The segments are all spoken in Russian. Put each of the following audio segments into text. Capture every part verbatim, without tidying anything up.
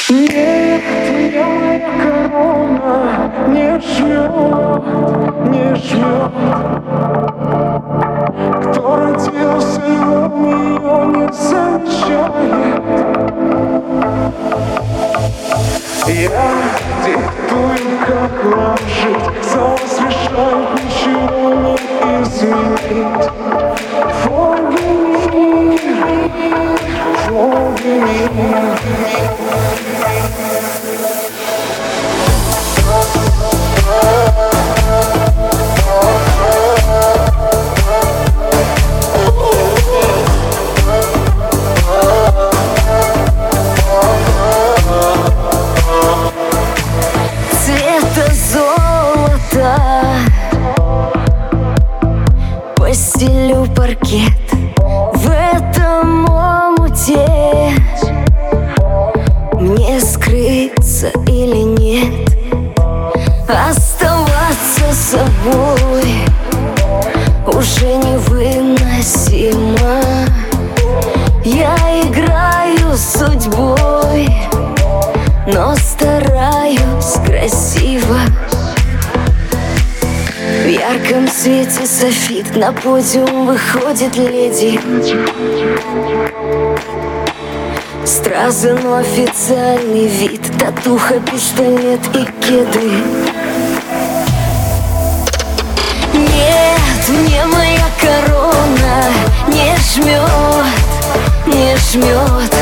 Нет, моя корона не жмет, не жмет. Кто родился львом, ее не замечает. Я диктую, как вам жить, за вас решают, ничего не изменить. Фоги мир, фоги мир. Постелю паркет в этом омуте. Мне скрыться или нет, оставаться собой уже невыносимо. Я играю с судьбой, но стараюсь красиво. В ярком свете софит на подиум выходит леди. Стразы, но официальный вид, татуха, пистолет и кеды. Нет, мне моя корона не жмет, не жмет.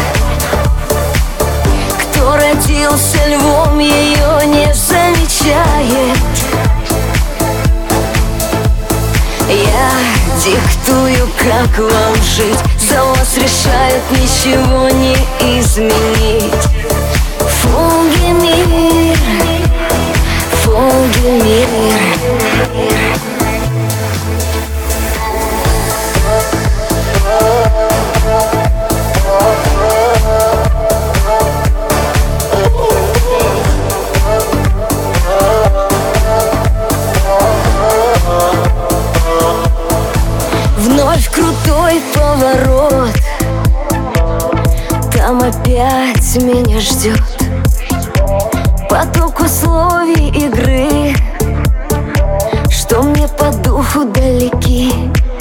Кто родился львом, ее не замечает. Я диктую, как вам жить, за вас решают, ничего не изменить. Фоги мир, фоги мир. Вновь крутой поворот, там опять меня ждет поток условий игры, что мне по духу далеки.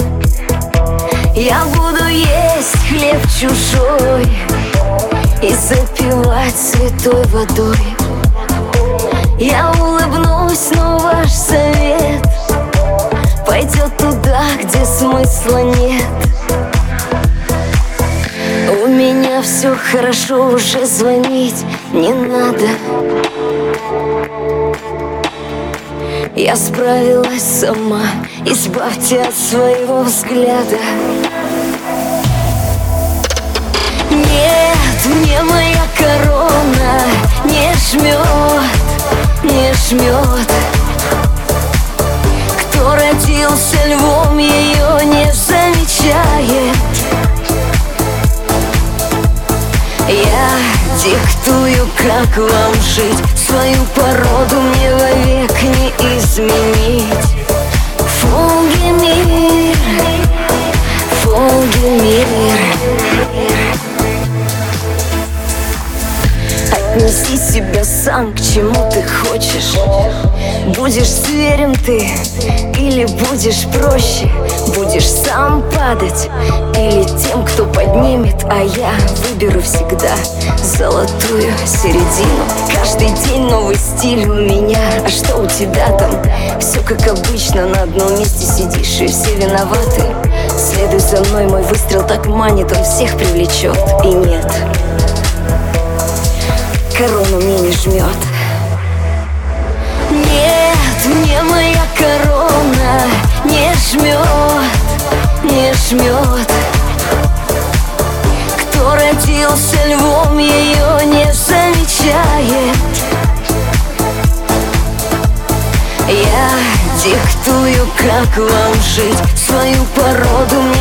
Я буду есть хлеб чужой и запивать святой водой. Я улыбнусь, но ваш совет пойдет туда, где смысла нет. У меня все хорошо, уже звонить не надо. Я справилась сама, избавьте от своего взгляда. Нет, мне моя корона не жмет, не жмет. Кто родился львом, ее не замечает. Я диктую, как вам жить, свою породу мне вовек не изменить. Фоги мир, фоги мир. Отнеси себя сам, к чему ты хочешь. Будешь зверем ты или будешь проще? Будешь сам падать или тем, кто поднимет? А я выберу всегда золотую середину. Каждый день новый стиль у меня. А что у тебя там? Все как обычно, на одном месте сидишь и все виноваты. Следуй за мной, мой выстрел так манит, он всех привлечет. И нет, корону мне не жмет. Нет, мне моя корона не жмет, не жмет. Кто родился львом, ее не замечает. Я диктую, как вам жить, свою породу мне